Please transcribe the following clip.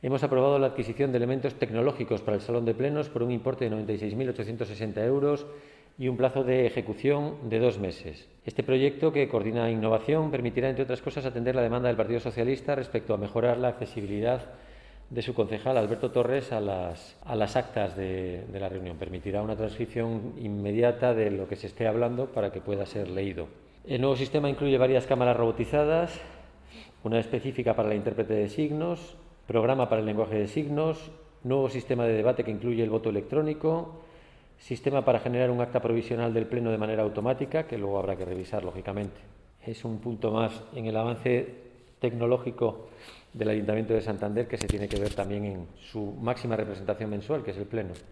Hemos aprobado la adquisición de elementos tecnológicos para el Salón de Plenos por un importe de 96.860 euros y un plazo de ejecución de 2 meses. Este proyecto, que coordina innovación, permitirá, entre otras cosas, atender la demanda del Partido Socialista respecto a mejorar la accesibilidad de su concejal Alberto Torres a las actas de la reunión. Permitirá una transcripción inmediata de lo que se esté hablando para que pueda ser leído. El nuevo sistema incluye varias cámaras robotizadas, una específica para la intérprete de signos, programa para el lenguaje de signos, nuevo sistema de debate que incluye el voto electrónico, sistema para generar un acta provisional del Pleno de manera automática, que luego habrá que revisar, lógicamente. Es un punto más en el avance tecnológico del Ayuntamiento de Santander, que se tiene que ver también en su máxima representación mensual, que es el Pleno.